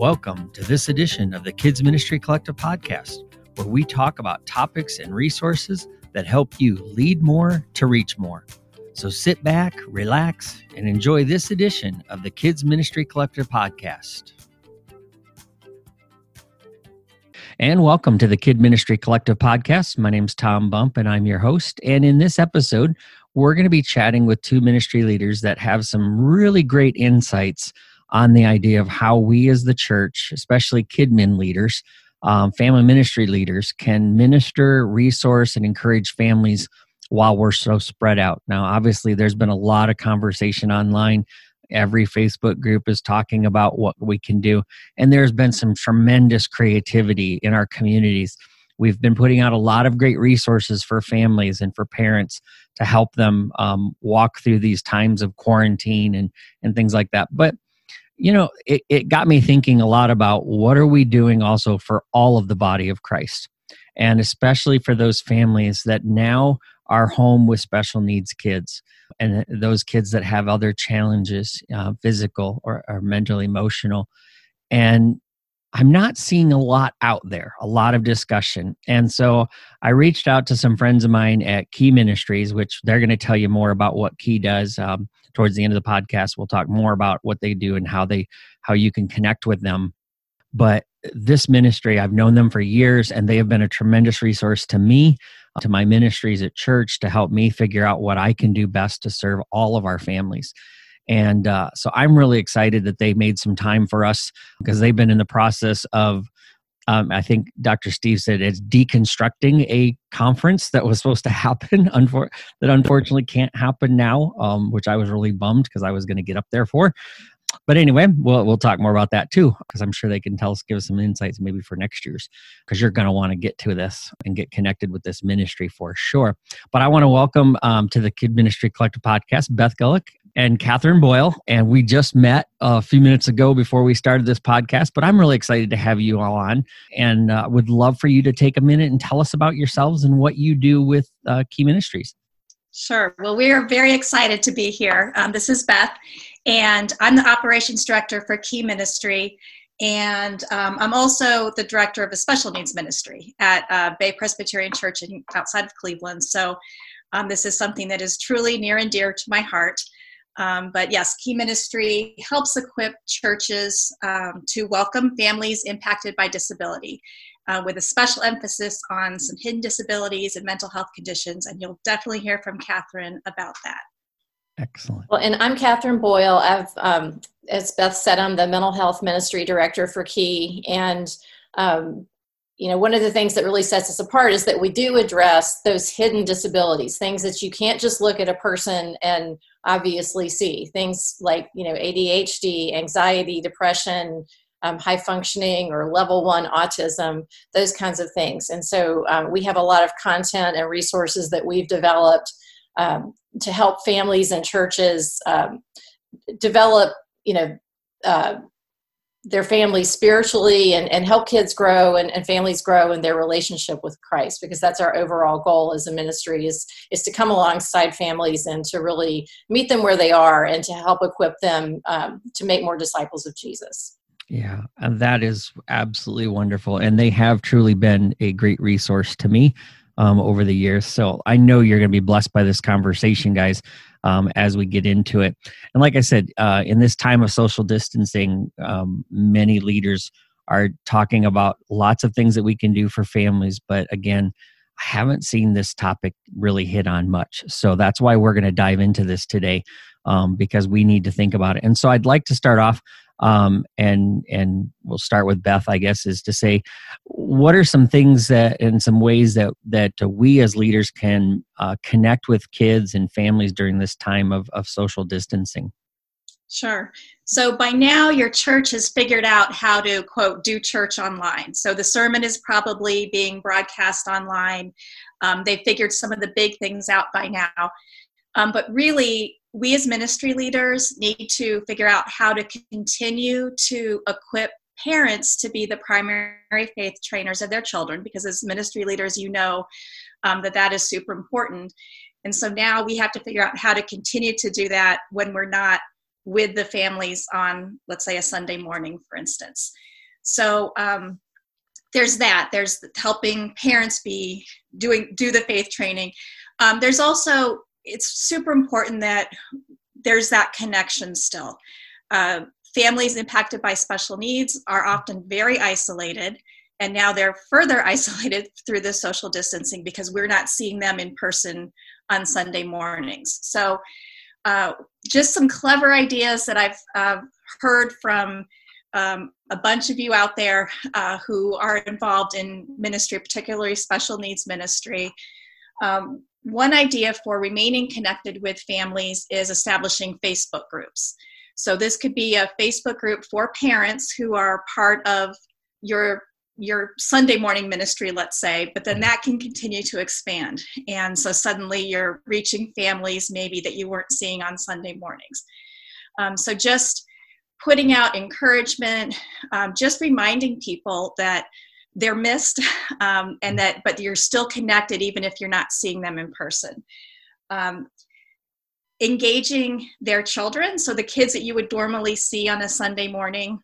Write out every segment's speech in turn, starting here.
Welcome to this edition of the Kids Ministry Collective podcast, where we talk about topics and resources that help you lead more to reach more. So sit back, relax, and enjoy this edition of the Kids Ministry Collective podcast. And welcome to the Kid Ministry Collective podcast. My name's Tom Bump, and I'm your host. And in this episode, we're going to be chatting with two ministry leaders that have some really great insights on the idea of how we as the church, especially KidMin leaders, family ministry leaders, can minister, resource, and encourage families while we're so spread out. Now, obviously, there's been a lot of conversation online. Every Facebook group is talking about what we can do. And there's been some tremendous creativity in our communities. We've been putting out a lot of great resources for families and for parents to help them walk through these times of quarantine and things like that. But you know, it got me thinking a lot about what are we doing also for all of the body of Christ, and especially for those families that now are home with special needs kids and those kids that have other challenges, physical or mental, emotional. And I'm not seeing a lot out there, a lot of discussion. And so I reached out to some friends of mine at Key Ministries, which they're going to tell you more about what Key does. Towards the end of the podcast, we'll talk more about what they do and how you can connect with them. But this ministry, I've known them for years, and they have been a tremendous resource to me, to my ministries at church, to help me figure out what I can do best to serve all of our families. And so I'm really excited that they made some time for us, because they've been in the process of, I think Dr. Steve said, it's deconstructing a conference that was supposed to happen, that unfortunately can't happen now, which I was really bummed because I was going to get up there for. But anyway, we'll talk more about that too, because I'm sure they can give us some insights maybe for next year's, because you're going to want to get to this and get connected with this ministry for sure. But I want to welcome to the Kid Ministry Collective podcast, Beth Gullick and Catherine Boyle. And we just met a few minutes ago before we started this podcast, but I'm really excited to have you all on, and would love for you to take a minute and tell us about yourselves and what you do with Key Ministries. Sure. Well, we are very excited to be here. This is Beth, and I'm the operations director for Key Ministry. And I'm also the director of a special needs ministry at Bay Presbyterian Church outside of Cleveland. So this is something that is truly near and dear to my heart. But yes, Key Ministry helps equip churches to welcome families impacted by disability, with a special emphasis on some hidden disabilities and mental health conditions. And you'll definitely hear from Catherine about that. Excellent. Well, and I'm Catherine Boyle. As Beth said, I'm the mental health ministry director for Key. And, one of the things that really sets us apart is that we do address those hidden disabilities, things that you can't just look at a person and obviously see. Things like, ADHD, anxiety, depression, high functioning or level 1 autism, those kinds of things. And so we have a lot of content and resources that we've developed to help families and churches develop, their families spiritually and help kids grow and families grow in their relationship with Christ, because that's our overall goal as a ministry is to come alongside families and to really meet them where they are and to help equip them to make more disciples of Jesus. Yeah, and that is absolutely wonderful. And they have truly been a great resource to me over the years. So I know you're going to be blessed by this conversation, guys, as we get into it. And like I said, in this time of social distancing, many leaders are talking about lots of things that we can do for families. But again, I haven't seen this topic really hit on much. So that's why we're going to dive into this today, because we need to think about it. And so I'd like to start off, and we'll start with Beth, I guess, is to say, what are some things that, and some ways that we as leaders can connect with kids and families during this time of social distancing? Sure. So by now your church has figured out how to, quote, do church online. So the sermon is probably being broadcast online. They figured some of the big things out by now. But really, we as ministry leaders need to figure out how to continue to equip parents to be the primary faith trainers of their children, because as ministry leaders, that is super important. And so now we have to figure out how to continue to do that when we're not with the families on, let's say, a Sunday morning, for instance. So there's that. There's helping parents do the faith training. There's also, it's super important that there's that connection still. Families impacted by special needs are often very isolated, and now they're further isolated through the social distancing because we're not seeing them in person on Sunday mornings. So just some clever ideas that I've heard from a bunch of you out there who are involved in ministry, particularly special needs ministry. One idea for remaining connected with families is establishing Facebook groups. So this could be a Facebook group for parents who are part of your Sunday morning ministry, let's say, but then that can continue to expand. And so suddenly you're reaching families maybe that you weren't seeing on Sunday mornings. So just putting out encouragement, just reminding people that they're missed, but you're still connected even if you're not seeing them in person. Engaging their children, so the kids that you would normally see on a Sunday morning,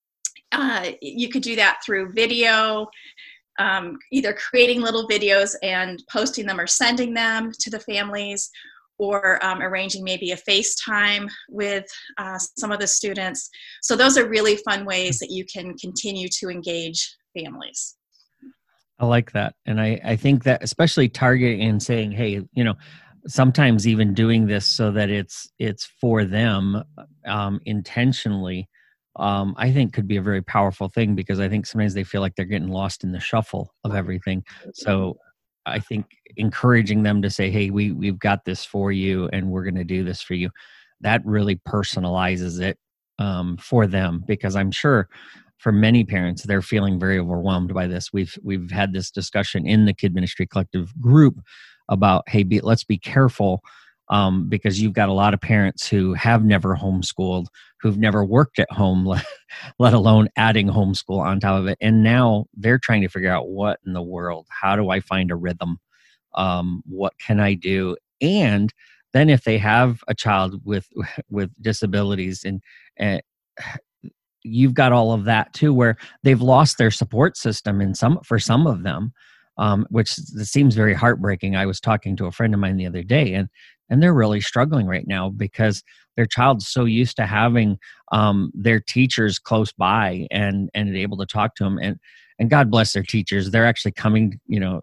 you could do that through video, either creating little videos and posting them or sending them to the families, or arranging maybe a FaceTime with some of the students. So those are really fun ways that you can continue to engage families. I like that. And I think that especially targeting and saying, hey, sometimes even doing this so that it's for them intentionally, I think could be a very powerful thing, because I think sometimes they feel like they're getting lost in the shuffle of everything. So I think encouraging them to say, hey, we've got this for you and we're going to do this for you, that really personalizes it for them, because I'm sure for many parents, they're feeling very overwhelmed by this. We've had this discussion in the Kid Ministry Collective group about, hey, let's be careful because you've got a lot of parents who have never homeschooled, who've never worked at home, let alone adding homeschool on top of it. And now they're trying to figure out, what in the world, how do I find a rhythm? What can I do? And then if they have a child with disabilities, and you've got all of that too, where they've lost their support system for some of them, which seems very heartbreaking. I was talking to a friend of mine the other day, and they're really struggling right now because their child's so used to having their teachers close by and able to talk to them. And God bless their teachers. They're actually coming,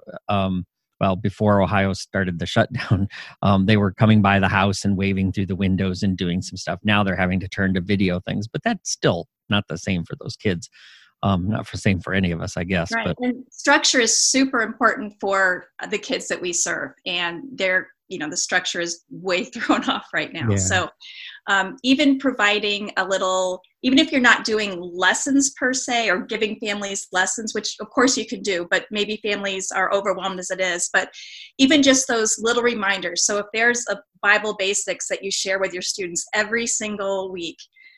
before Ohio started the shutdown, they were coming by the house and waving through the windows and doing some stuff. Now they're having to turn to video things, but that's still not the same for those kids. Not the same for any of us, I guess. Right. But and structure is super important for the kids that we serve, and the structure is way thrown off right now. Yeah. So even providing a little, even if you're not doing lessons per se or giving families lessons, which of course you can do, but maybe families are overwhelmed as it is, but even just those little reminders. So if there's a Bible basics that you share with your students every single week,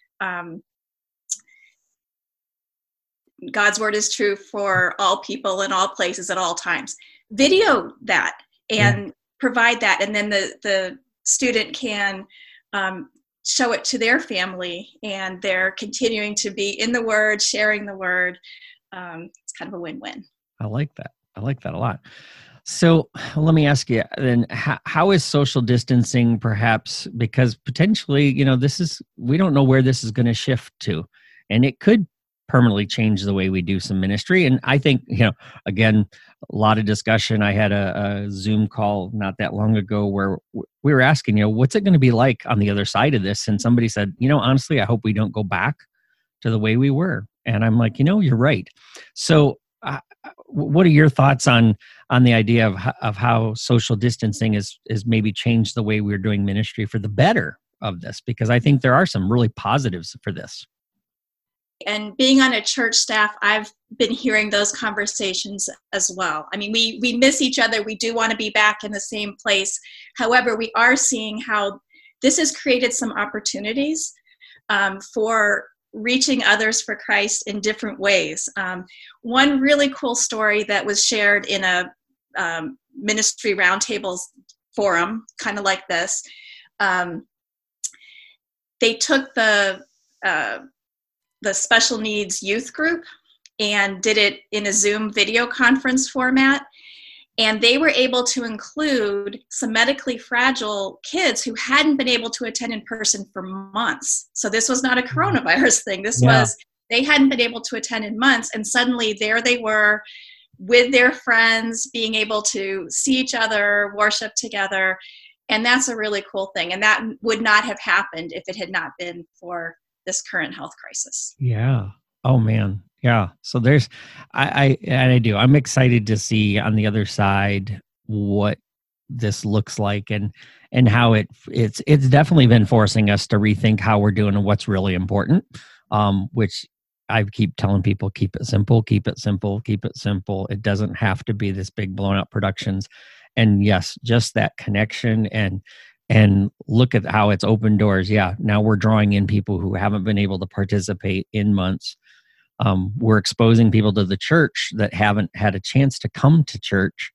God's word is true for all people in all places at all times. Video that and provide that, and then the student can show it to their family, and they're continuing to be in the word, sharing the word. It's kind of a win-win. I like that. I like that a lot. So let me ask you then, how is social distancing perhaps, because potentially, we don't know where this is going to shift to, and it could permanently change the way we do some ministry. And I think, again, a lot of discussion. I had a Zoom call not that long ago where we were asking, what's it going to be like on the other side of this? And somebody said, honestly, I hope we don't go back to the way we were. And I'm like, you're right. So what are your thoughts on the idea of how social distancing is maybe changed the way we're doing ministry for the better of this? Because I think there are some really positives for this. And being on a church staff, I've been hearing those conversations as well. I mean, we miss each other. We do want to be back in the same place. However, we are seeing how this has created some opportunities for reaching others for Christ in different ways. One really cool story that was shared in a ministry roundtables forum, kind of like this. They took the special needs youth group and did it in a Zoom video conference format. And they were able to include some medically fragile kids who hadn't been able to attend in person for months. So this was not a coronavirus thing. This was, they hadn't been able to attend in months, and suddenly there they were with their friends, being able to see each other, worship together. And that's a really cool thing. And that would not have happened if it had not been for this current health crisis. Yeah. Oh man. Yeah. So there's, I'm excited to see on the other side what this looks like and how it's definitely been forcing us to rethink how we're doing and what's really important. Which I keep telling people, keep it simple, keep it simple, keep it simple. It doesn't have to be this big blown out productions. And yes, just that connection and look at how it's opened doors. Yeah. Now we're drawing in people who haven't been able to participate in months. We're exposing people to the church that haven't had a chance to come to church.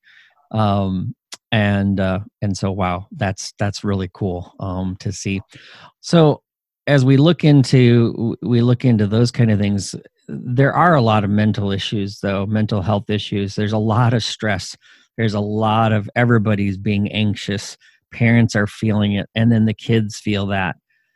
And so, wow, that's really cool, to see. So as we look into those kind of things, there are a lot of mental issues, though, mental health issues. There's a lot of stress. There's a lot of everybody's being anxious. Parents are feeling it, and then the kids feel that.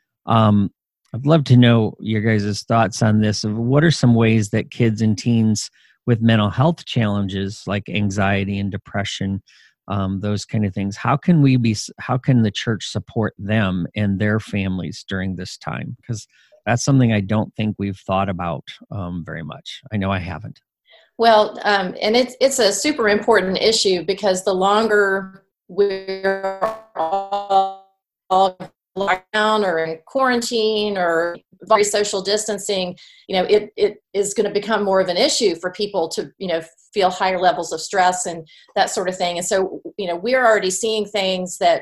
I'd love to know your guys' thoughts on this. Of what are some ways that kids and teens with mental health challenges like anxiety and depression, those kind of things, how can the church support them and their families during this time? Because that's something I don't think we've thought about very much. I know I haven't. Well, and it's a super important issue, because the longer we're all locked down or in quarantine or very social distancing, it is going to become more of an issue for people to, feel higher levels of stress and that sort of thing. And so, we're already seeing things that,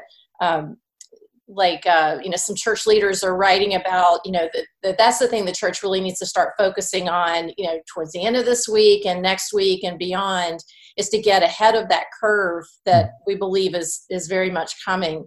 some church leaders are writing about, that's the thing the church really needs to start focusing on, towards the end of this week and next week and beyond, is to get ahead of that curve that we believe is very much coming.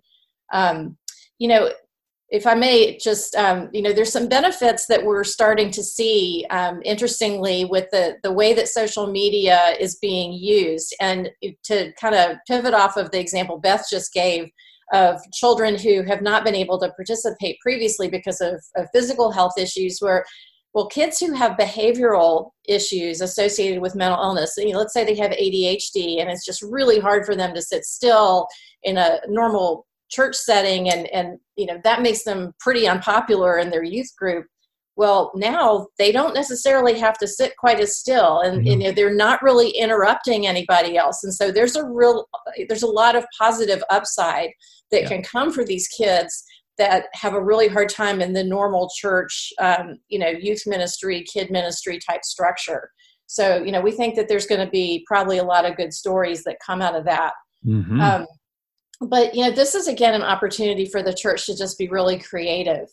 If I may just, there's some benefits that we're starting to see, interestingly, with the way that social media is being used. And to kind of pivot off of the example Beth just gave of children who have not been able to participate previously because of physical health issues, kids who have behavioral issues associated with mental illness, let's say they have ADHD and it's just really hard for them to sit still in a normal church setting, and that makes them pretty unpopular in their youth group. Well, now they don't necessarily have to sit quite as still, and they're not really interrupting anybody else. And so there's a lot of positive upside that can come for these kids that have a really hard time in the normal church, youth ministry, kid ministry type structure. So, we think that there's going to be probably a lot of good stories that come out of that. Mm-hmm. But, this is, again, an opportunity for the church to just be really creative.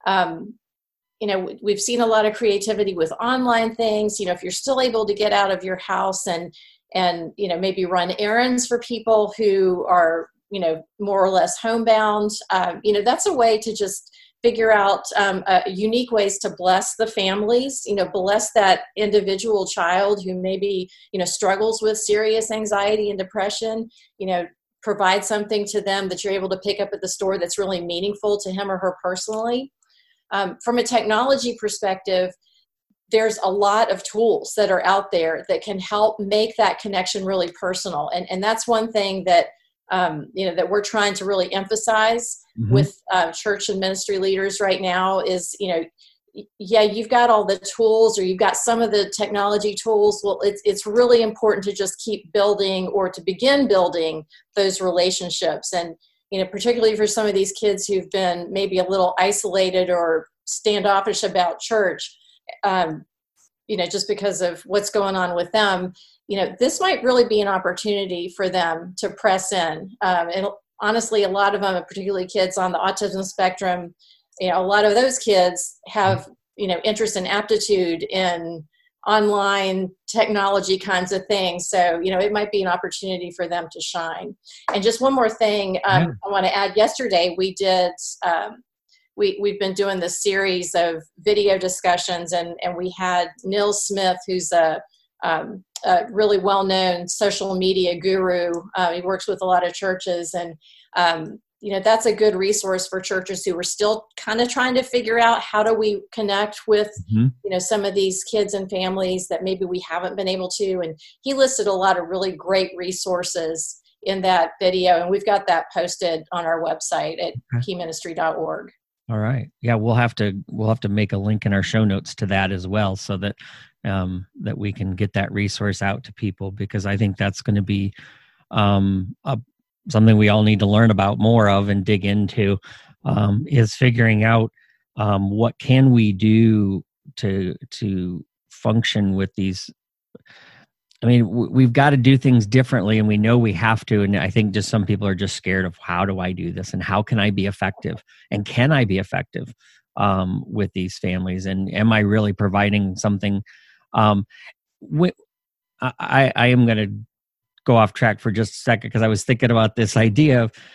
We've seen a lot of creativity with online things. If you're still able to get out of your house and maybe run errands for people who are, more or less homebound, that's a way to just figure out unique ways to bless the families, bless that individual child who maybe, struggles with serious anxiety and depression, provide something to them that you're able to pick up at the store that's really meaningful to him or her personally. From a technology perspective, there's a lot of tools that are out there that can help make that connection really personal. And that's one thing that, that we're trying to really emphasize with church and ministry leaders right now is, you've got all the tools, or you've got some of the technology tools. Well, it's really important to just keep building, or to begin building those relationships. And, particularly for some of these kids who've been maybe a little isolated or standoffish about church, just because of what's going on with them, this might really be an opportunity for them to press in. And honestly, a lot of them, particularly kids on the autism spectrum, a lot of those kids have, interest and aptitude in online technology kinds of things. So, it might be an opportunity for them to shine. And just one more thing I want to add. Yesterday, we did we've been doing this series of video discussions, and we had Neil Smith, who's a really well-known social media guru. He works with a lot of churches, and that's a good resource for churches who are still kind of trying to figure out how do we connect with some of these kids and families that maybe we haven't been able to. And he listed a lot of really great resources in that video, and we've got that posted on our website at keyministry.org. All right. Yeah, we'll have to make a link in our show notes to that as well, so that that we can get that resource out to people, because I think that's going to be something we all need to learn about more of and dig into, is figuring out what can we do to function with these. I mean, we've got to do things differently, and we know we have to. And I think just some people are just scared of, how do I do this, and how can I be effective, and can I be effective with these families, and am I really providing something? I am going to go off track for just a second, because I was thinking about this idea of,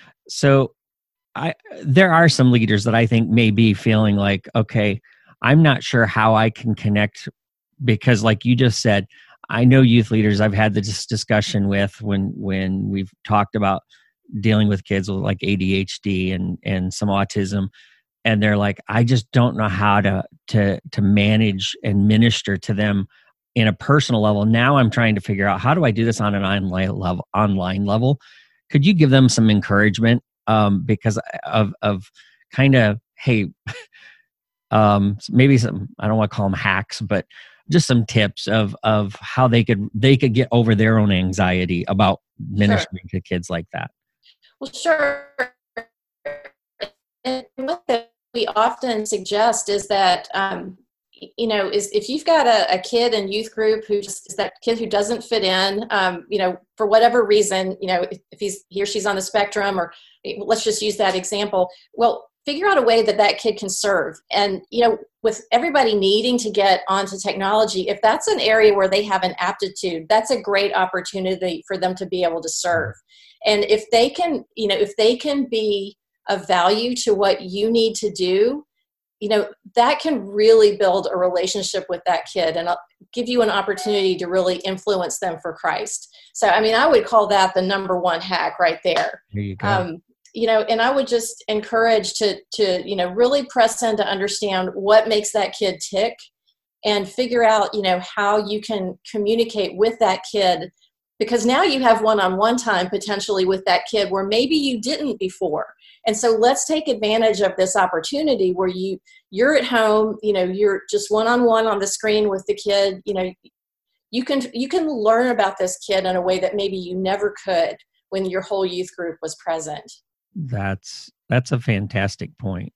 there are some leaders that I think may be feeling like, okay, I'm not sure how I can connect, because like you just said, I know youth leaders I've had this discussion with when we've talked about dealing with kids with like ADHD and some autism, and they're like, I just don't know how to manage and minister to them in a personal level. Now I'm trying to figure out, how do I do this on an online level? Could you give them some encouragement because of kind of, hey, maybe some, I don't want to call them hacks, but just some tips of how they could get over their own anxiety about ministering to kids like that? Well, sure. And what we often suggest is that, is if you've got a kid in youth group who just is that kid who doesn't fit in, for whatever reason, if he or she's on the spectrum, or let's just use that example. Well, figure out a way that kid can serve. And, with everybody needing to get onto technology, if that's an area where they have an aptitude, that's a great opportunity for them to be able to serve. And if they can be of value to what you need to do, that can really build a relationship with that kid and give you an opportunity to really influence them for Christ. So, I would call that the number one hack right there. There you go. And I would just encourage to really press in to understand what makes that kid tick, and figure out, how you can communicate with that kid, because now you have one-on-one time potentially with that kid where maybe you didn't before. And so let's take advantage of this opportunity where you're at home, you're just one-on-one on the screen with the kid. You can learn about this kid in a way that maybe you never could when your whole youth group was present. That's a fantastic point.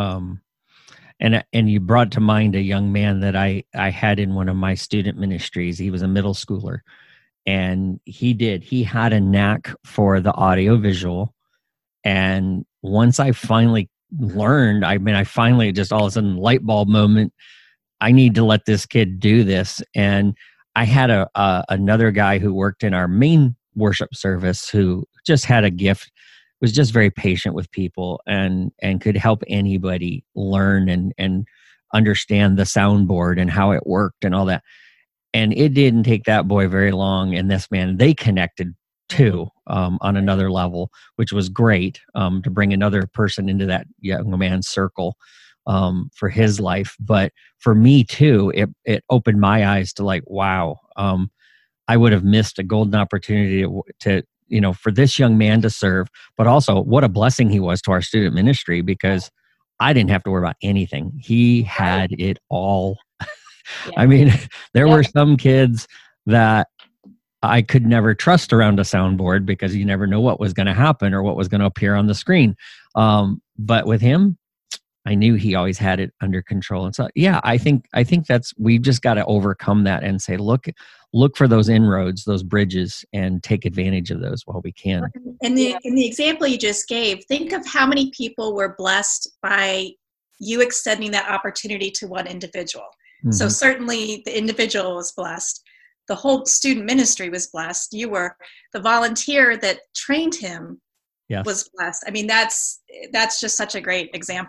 And you brought to mind a young man that I had in one of my student ministries. He was a middle schooler, and he had a knack for the audio visual. And once I finally learned, I finally just all of a sudden light bulb moment, I need to let this kid do this. And I had another guy who worked in our main worship service who just had a gift, was just very patient with people, and could help anybody learn and understand the soundboard and how it worked and all that. And it didn't take that boy very long. And this man, they connected too on another level, which was great to bring another person into that young man's circle for his life. But for me too, it opened my eyes to like, wow, I would have missed a golden opportunity to for this young man to serve, but also what a blessing he was to our student ministry, because I didn't have to worry about anything. He had it all. Yeah. There were some kids that I could never trust around a soundboard, because you never know what was going to happen or what was going to appear on the screen. But with him, I knew he always had it under control. And so, yeah, I think we've just got to overcome that and say, look for those inroads, those bridges, and take advantage of those while we can. In the example you just gave, think of how many people were blessed by you extending that opportunity to one individual. Mm-hmm. So certainly the individual was blessed. The whole student ministry was blessed. You were the volunteer that trained him. Yes. Was blessed. That's just such a great example.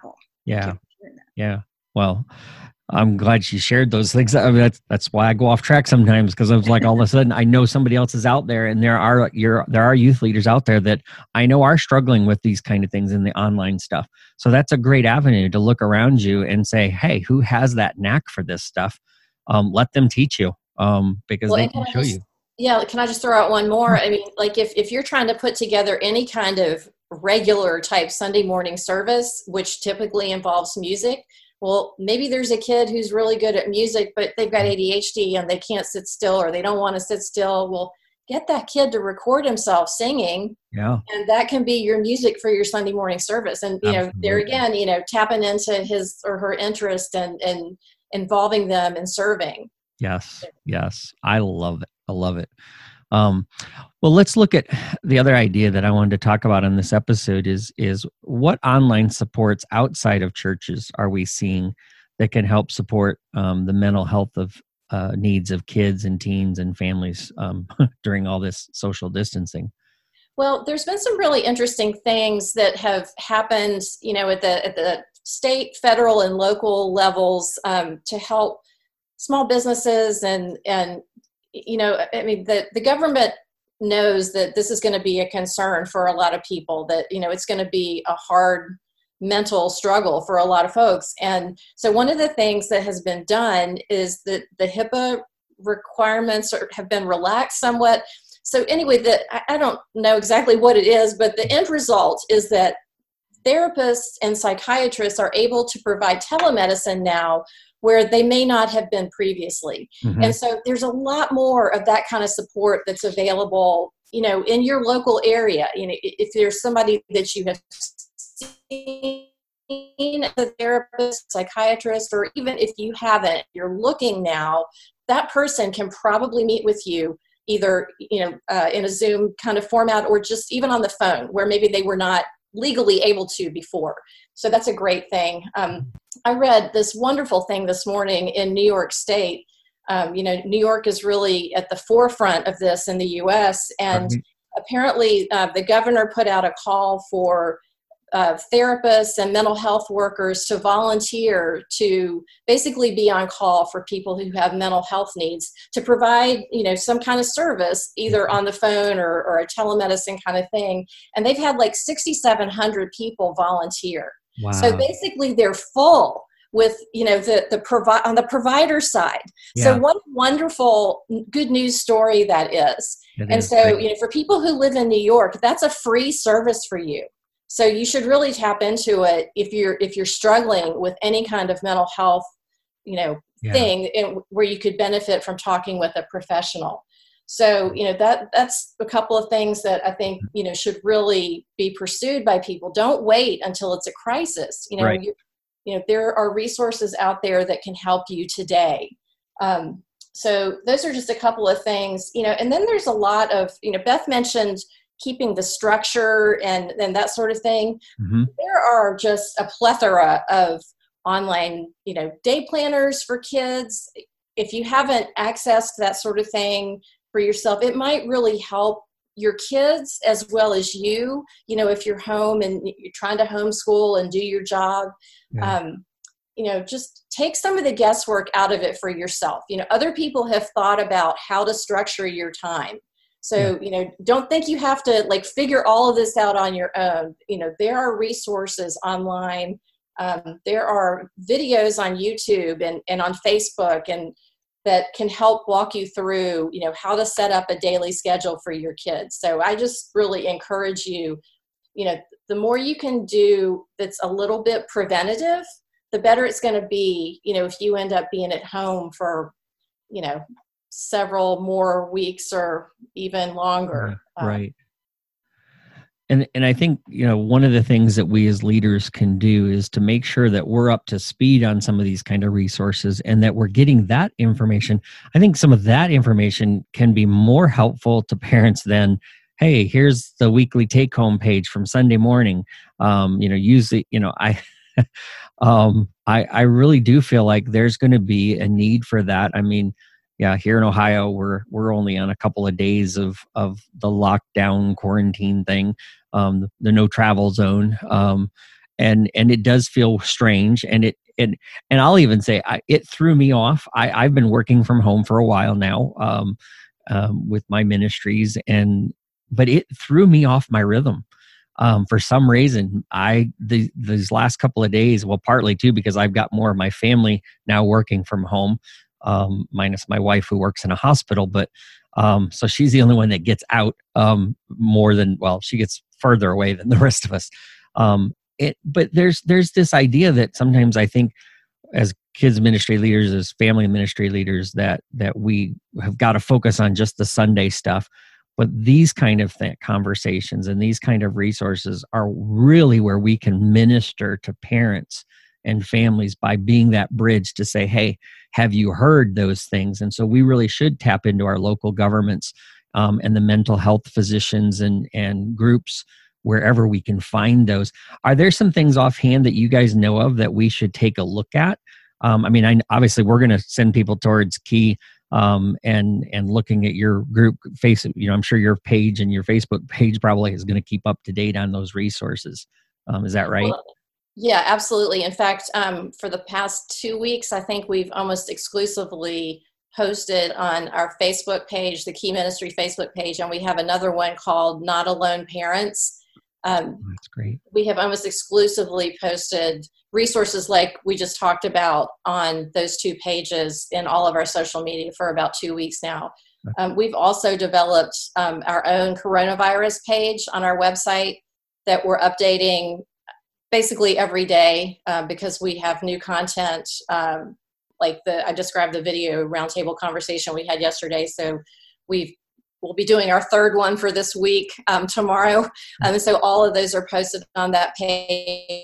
Yeah. doing that. Yeah. Well, I'm glad she shared those things. I mean, that's why I go off track sometimes, because I was like, all of a sudden I know somebody else is out there, and there are youth leaders out there that I know are struggling with these kind of things in the online stuff. So that's a great avenue to look around you and say, hey, who has that knack for this stuff? Let them teach you, because Well, they and can show you. yeah, can I just throw out one more? I mean, like if you're trying to put together any kind of regular type Sunday morning service, which typically involves music, well, maybe there's a kid who's really good at music, but they've got ADHD and they can't sit still, or they don't want to sit still. Well, get that kid to record himself singing. Yeah. And that can be your music for your Sunday morning service. And, there again, tapping into his or her interest and involving them in serving. Yes. I love it. Well, let's look at the other idea that I wanted to talk about in this episode is what online supports outside of churches are we seeing that can help support the mental health of needs of kids and teens and families during all this social distancing? Well, there's been some really interesting things that have happened, at the state, federal, and local levels to help small businesses and I mean, the government knows that this is going to be a concern for a lot of people, that, it's going to be a hard mental struggle for a lot of folks. And so one of the things that has been done is that the HIPAA requirements have been relaxed somewhat. So anyway, I don't know exactly what it is, but the end result is that therapists and psychiatrists are able to provide telemedicine now where they may not have been previously. Mm-hmm. And so there's a lot more of that kind of support that's available, in your local area. If there's somebody that you have seen, a therapist, psychiatrist, or even if you haven't, you're looking now, that person can probably meet with you either, in a Zoom kind of format, or just even on the phone where maybe they were not legally able to before. So that's a great thing. I read this wonderful thing this morning in New York State. New York is really at the forefront of this in the U.S. And apparently the governor put out a call for therapists and mental health workers to volunteer to basically be on call for people who have mental health needs, to provide, some kind of service either on the phone or a telemedicine kind of thing. And they've had like 6,700 people volunteer. Wow. So basically they're full with, on the provider side. Yeah. So what a wonderful good news story that is. For people who live in New York, that's a free service for you. So you should really tap into it if you're struggling with any kind of mental health, thing where you could benefit from talking with a professional. So, that's a couple of things that I think, should really be pursued by people. Don't wait until it's a crisis. Right. There are resources out there that can help you today. So those are just a couple of things, and then there's a lot of, Beth mentioned keeping the structure and that sort of thing. Mm-hmm. There are just a plethora of online, day planners for kids. If you haven't accessed that sort of thing for yourself, it might really help your kids as well as you, if you're home and you're trying to homeschool and do your job. Yeah. Just take some of the guesswork out of it for yourself. Other people have thought about how to structure your time. So, don't think you have to figure all of this out on your own. There are resources online. There are videos on YouTube and on Facebook and that can help walk you through, how to set up a daily schedule for your kids. So I just really encourage you, the more you can do that's a little bit preventative, the better it's going to be, if you end up being at home for, several more weeks or even longer. Right. And I think, one of the things that we as leaders can do is to make sure that we're up to speed on some of these kind of resources and that we're getting that information. I think some of that information can be more helpful to parents than, hey, here's the weekly take-home page from Sunday morning. Use it, I really do feel like there's going to be a need for that. I mean, yeah, here in Ohio, we're only on a couple of days of the lockdown quarantine thing, the no travel zone. and it does feel strange, and I'll even say it threw me off. I've been working from home for a while now, with my ministries, but it threw me off my rhythm. For some reason, these last couple of days, well, partly too because I've got more of my family now working from home, minus my wife who works in a hospital, but so she's the only one that gets out more than, well, she gets further away than the rest of us. But there's this idea that sometimes I think as kids ministry leaders, as family ministry leaders, that we have got to focus on just the Sunday stuff. But these kind of conversations and these kind of resources are really where we can minister to parents and families by being that bridge to say, hey, have you heard those things? And so we really should tap into our local governments and the mental health physicians and groups wherever we can find those. Are there some things offhand that you guys know of that we should take a look at? Obviously we're going to send people towards Key and looking at your group I'm sure your page and your Facebook page probably is going to keep up to date on those resources. Is that right? Well, yeah, absolutely. In fact, for the past 2 weeks, I think we've almost exclusively posted on our Facebook page, the Key Ministry Facebook page, and we have another one called Not Alone Parents. That's great. We have almost exclusively posted resources like we just talked about on those 2 pages in all of our social media for about 2 weeks now. We've also developed our own coronavirus page on our website that we're updating basically every day because we have new content. I described the video roundtable conversation we had yesterday. So we'll be doing our 3rd one for this week tomorrow. So all of those are posted on that page.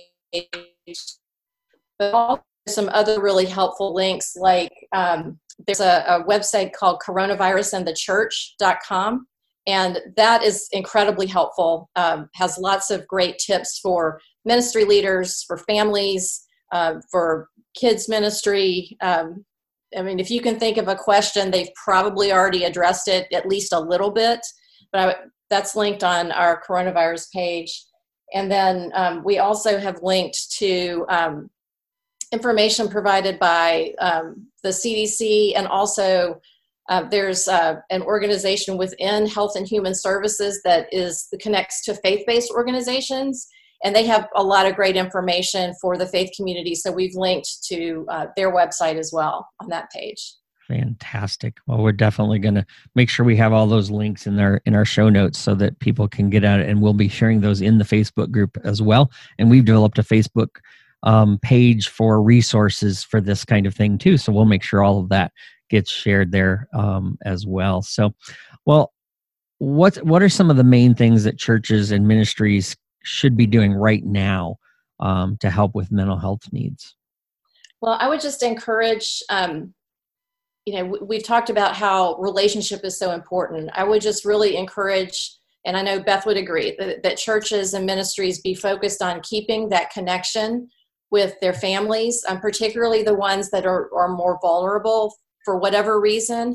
But also some other really helpful links, like there's a website called coronavirusandthechurch.com. And that is incredibly helpful, has lots of great tips for ministry leaders, for families, for kids ministry. If you can think of a question, they've probably already addressed it at least a little bit, but that's linked on our coronavirus page. And then we also have linked to information provided by the CDC, and also there's an organization within Health and Human Services that connects to faith-based organizations, and they have a lot of great information for the faith community. So we've linked to their website as well on that page. Fantastic. Well, we're definitely going to make sure we have all those links in our show notes so that people can get at it, and we'll be sharing those in the Facebook group as well. And we've developed a Facebook page for resources for this kind of thing too. So we'll make sure all of that gets shared there as well. So, well, what are some of the main things that churches and ministries should be doing right now to help with mental health needs? Well, I would just encourage, we've talked about how relationship is so important. I would just really encourage, and I know Beth would agree, that churches and ministries be focused on keeping that connection with their families, particularly the ones that are more vulnerable for whatever reason.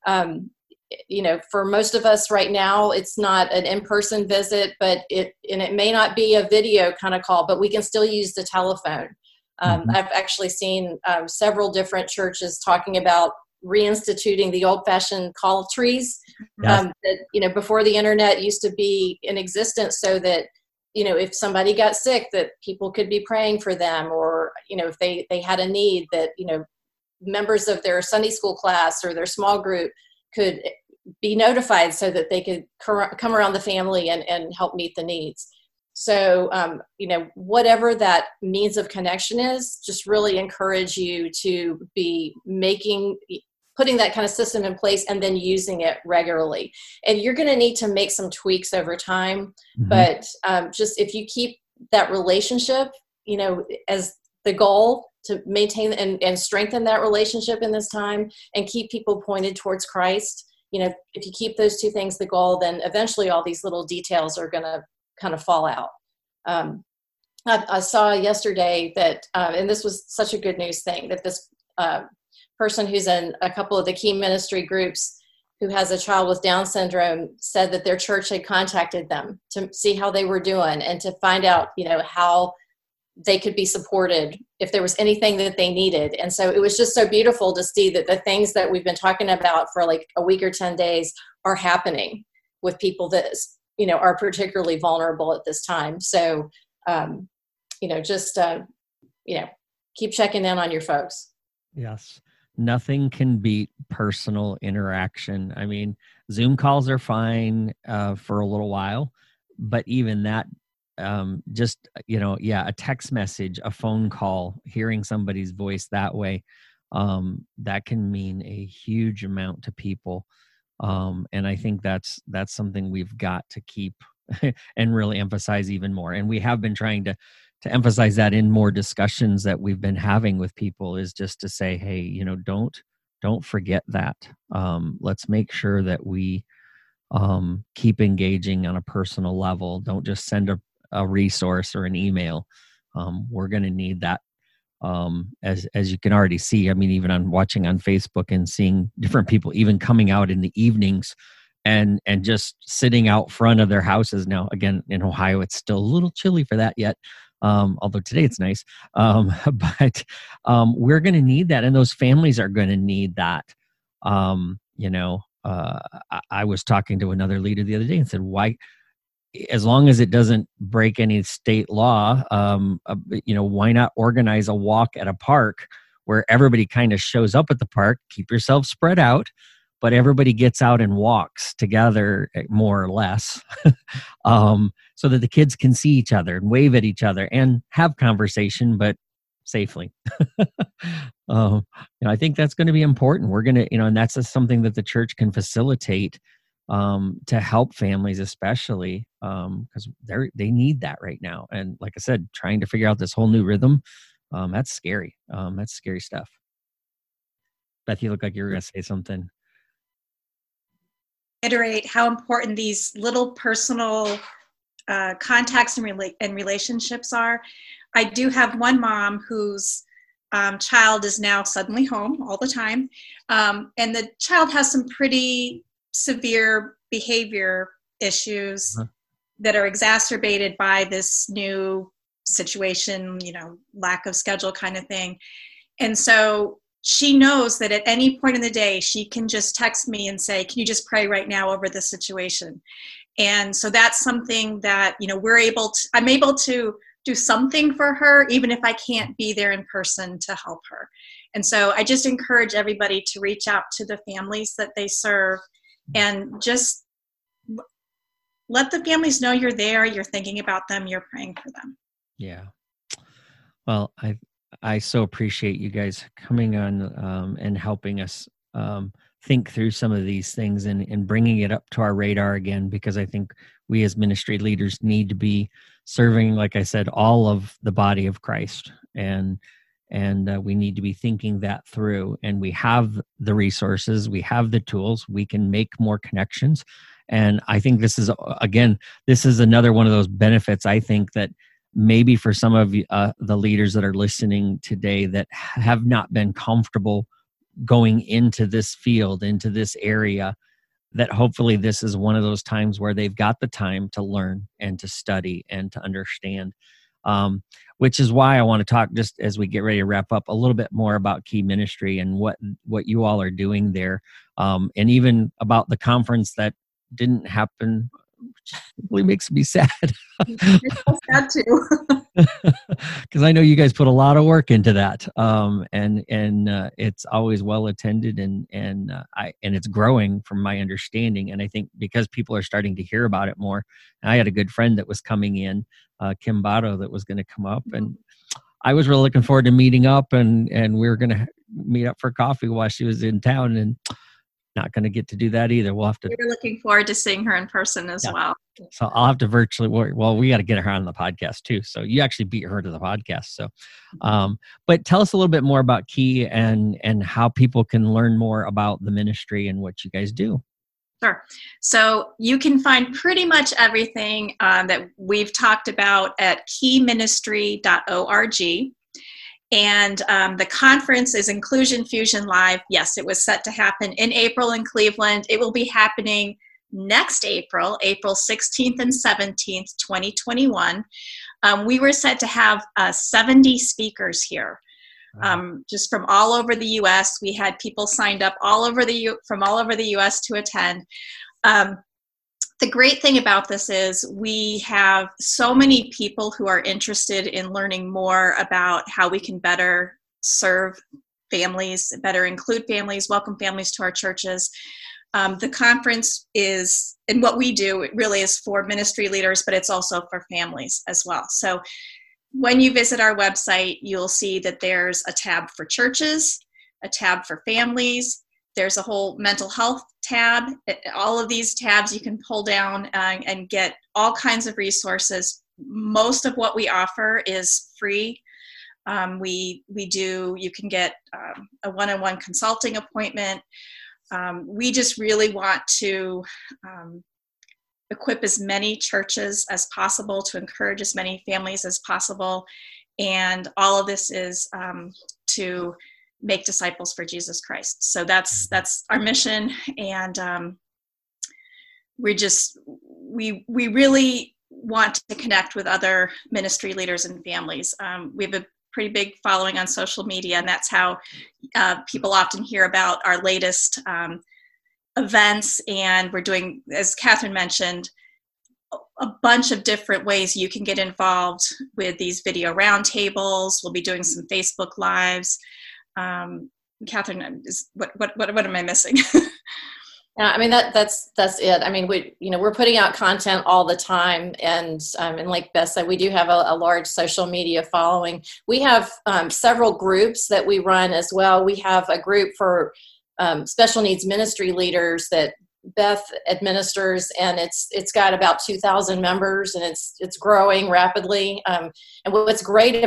For most of us right now, it's not an in-person visit, but it may not be a video kind of call, but we can still use the telephone. I've actually seen several different churches talking about reinstituting the old-fashioned call trees that before the internet used to be in existence, so that if somebody got sick, that people could be praying for them, or if they had a need, that members of their Sunday school class or their small group could be notified so that they could come around the family and help meet the needs. So, whatever that means of connection is, just really encourage you to be putting that kind of system in place and then using it regularly. And you're going to need to make some tweaks over time, but just if you keep that relationship, as the goal to maintain and strengthen that relationship in this time and keep people pointed towards Christ, if you keep those 2 things the goal, then eventually all these little details are going to kind of fall out. I saw yesterday that, and this was such a good news thing, that this person who's in a couple of the Key Ministry groups who has a child with Down syndrome said that their church had contacted them to see how they were doing and to find out, how they could be supported if there was anything that they needed. And so it was just so beautiful to see that the things that we've been talking about for like a week or 10 days are happening with people that, are particularly vulnerable at this time. So, keep checking in on your folks. Yes. Nothing can beat personal interaction. I mean, Zoom calls are fine for a little while, but even that, a text message, a phone call, hearing somebody's voice that way, that can mean a huge amount to people. And I think that's something we've got to keep and really emphasize even more. And we have been trying to emphasize that in more discussions that we've been having with people, is just to say, hey, don't forget that. Let's make sure that we keep engaging on a personal level. Don't just send a resource or an email. We're going to need that. As you can already see, I mean, even on watching on Facebook and seeing different people even coming out in the evenings and just sitting out front of their houses. Now, again, in Ohio, it's still a little chilly for that yet. Although today it's nice. But we're going to need that. And those families are going to need that. I was talking to another leader the other day and said, why, as long as it doesn't break any state law, why not organize a walk at a park where everybody kind of shows up at the park, keep yourself spread out, but everybody gets out and walks together more or less, so that the kids can see each other and wave at each other and have conversation, but safely. I think that's going to be important. We're going to, and that's something that the church can facilitate to help families, especially because they need that right now. And like I said, trying to figure out this whole new rhythm, that's scary. That's scary stuff. Beth, you look like you were going to say something. Reiterate how important these little personal contacts and relationships are. I do have one mom whose child is now suddenly home all the time, and the child has some pretty severe behavior issues that are exacerbated by this new situation, lack of schedule kind of thing. And so she knows that at any point in the day, she can just text me and say, can you just pray right now over this situation? And so that's something that, I'm able to do something for her, even if I can't be there in person to help her. And so I just encourage everybody to reach out to the families that they serve and just let the families know you're there, you're thinking about them, you're praying for them. Yeah. Well, I so appreciate you guys coming on and helping us think through some of these things and bringing it up to our radar again, because I think we as ministry leaders need to be serving, like I said, all of the body of Christ. And we need to be thinking that through. And we have the resources, we have the tools, we can make more connections. And I think this is another one of those benefits, I think, that maybe for some of the leaders that are listening today that have not been comfortable going into this field, into this area, that hopefully this is one of those times where they've got the time to learn and to study and to understand. Which is why I want to talk, just as we get ready to wrap up, a little bit more about Key Ministry and what you all are doing there, and even about the conference that didn't happen, which really makes me sad. It's sad too. Because I know you guys put a lot of work into that, and it's always well attended, and it's growing from my understanding. And I think because people are starting to hear about it more, and I had a good friend that was coming in, Kim Botto, that was going to come up, and I was really looking forward to meeting up, and we were going to meet up for coffee while she was in town, and not going to get to do that either. We'll have to. We're looking forward to seeing her in person as well. So I'll have to virtually. Well, we got to get her on the podcast too. So you actually beat her to the podcast. So, but tell us a little bit more about Key and how people can learn more about the ministry and what you guys do. Sure. So you can find pretty much everything that we've talked about at keyministry.org. And the conference is Inclusion Fusion Live. Yes, it was set to happen in April in Cleveland. It will be happening next April, April 16th and 17th, 2021, we were set to have 70 speakers here. Just from all over the U.S. We had people signed up from all over the U.S. to attend. The great thing about this is we have so many people who are interested in learning more about how we can better serve families, better include families, welcome families to our churches. The conference is, and what we do, it really is for ministry leaders, but it's also for families as well. So when you visit our website, you'll see that there's a tab for churches, a tab for families. There's a whole mental health tab. All of these tabs you can pull down and get all kinds of resources. Most of what we offer is free. You can get a one-on-one consulting appointment. We just really want to equip as many churches as possible, to encourage as many families as possible. And all of this is to make disciples for Jesus Christ. So that's our mission. And we really want to connect with other ministry leaders and families. We have a pretty big following on social media, and that's how people often hear about our latest events. And we're doing, as Catherine mentioned, a bunch of different ways you can get involved with these video roundtables. We'll be doing some Facebook Lives. Catherine, what am I missing? Yeah, I mean that's it. I mean, we're putting out content all the time, and like Beth said, we do have a large social media following. We have several groups that we run as well. We have a group for special needs ministry leaders that Beth administers, and it's got about 2,000 members, and it's growing rapidly. And what's great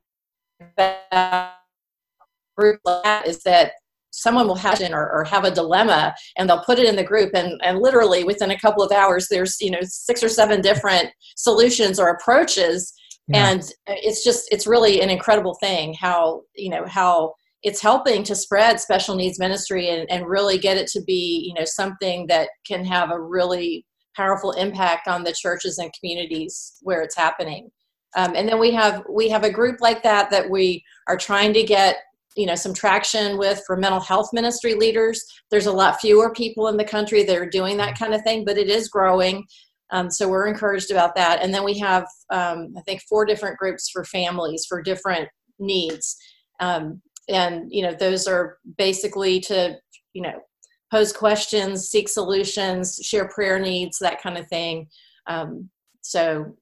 about group like that is that someone will have or have a dilemma, and they'll put it in the group, and literally within a couple of hours there's 6 or 7 different solutions or approaches. Yeah. And it's really an incredible thing how it's helping to spread special needs ministry and really get it to be something that can have a really powerful impact on the churches and communities where it's happening. And then we have a group like that we are trying to get some traction with for mental health ministry leaders. There's a lot fewer people in the country that are doing that kind of thing, but it is growing. So we're encouraged about that. And then we have, I think, 4 different groups for families for different needs. And those are basically to, pose questions, seek solutions, share prayer needs, that kind of thing. So,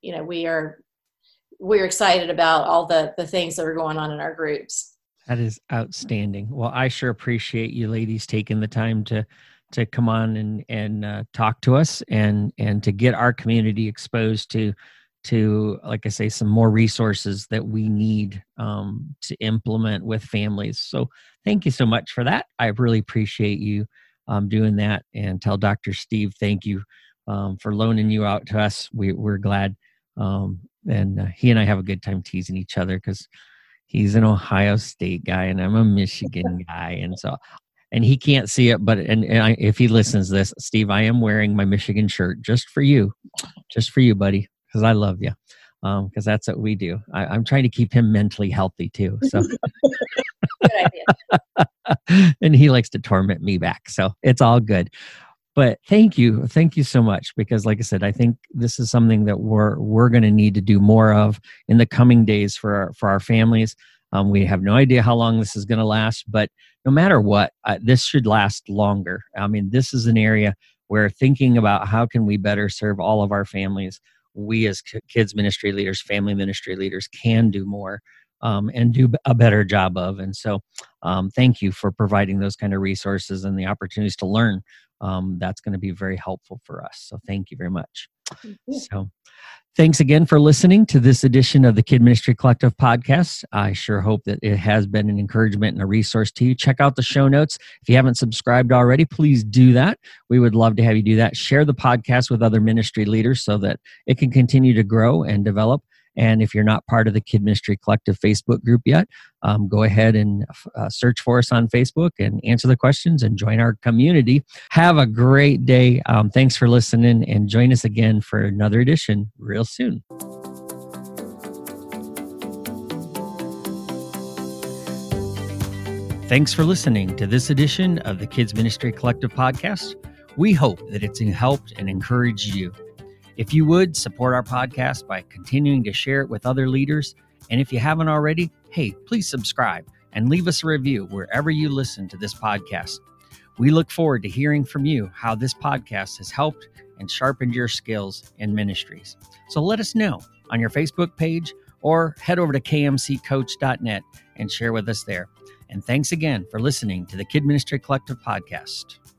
we're excited about all the things that are going on in our groups. That is outstanding. Well, I sure appreciate you ladies taking the time to come on and talk to us and to get our community exposed to, like I say, some more resources that we need to implement with families. So thank you so much for that. I really appreciate you doing that, and tell Dr. Steve thank you for loaning you out to us. We're glad. And he and I have a good time teasing each other because he's an Ohio State guy and I'm a Michigan guy. And he can't see it, but if he listens to this, Steve, I am wearing my Michigan shirt just for you, buddy, because I love you. Because that's what we do. I'm trying to keep him mentally healthy too. So, good idea. And he likes to torment me back, so it's all good. But thank you so much, because like I said, I think this is something that we're going to need to do more of in the coming days for our families. We have no idea how long this is going to last, but no matter what, this should last longer. I mean, this is an area where thinking about how can we better serve all of our families, we as kids ministry leaders, family ministry leaders can do more and do a better job of. And so thank you for providing those kind of resources and the opportunities to learn. That's going to be very helpful for us. So thank you very much. So thanks again for listening to this edition of the Kid Ministry Collective podcast. I sure hope that it has been an encouragement and a resource to you. Check out the show notes. If you haven't subscribed already, please do that. We would love to have you do that. Share the podcast with other ministry leaders so that it can continue to grow and develop. And if you're not part of the Kid Ministry Collective Facebook group yet, go ahead and search for us on Facebook and answer the questions and join our community. Have a great day. Thanks for listening, and join us again for another edition real soon. Thanks for listening to this edition of the Kids Ministry Collective podcast. We hope that it's helped and encouraged you. If you would, support our podcast by continuing to share it with other leaders. And if you haven't already, hey, please subscribe and leave us a review wherever you listen to this podcast. We look forward to hearing from you how this podcast has helped and sharpened your skills in ministries. So let us know on your Facebook page or head over to kmccoach.net and share with us there. And thanks again for listening to the Kid Ministry Collective podcast.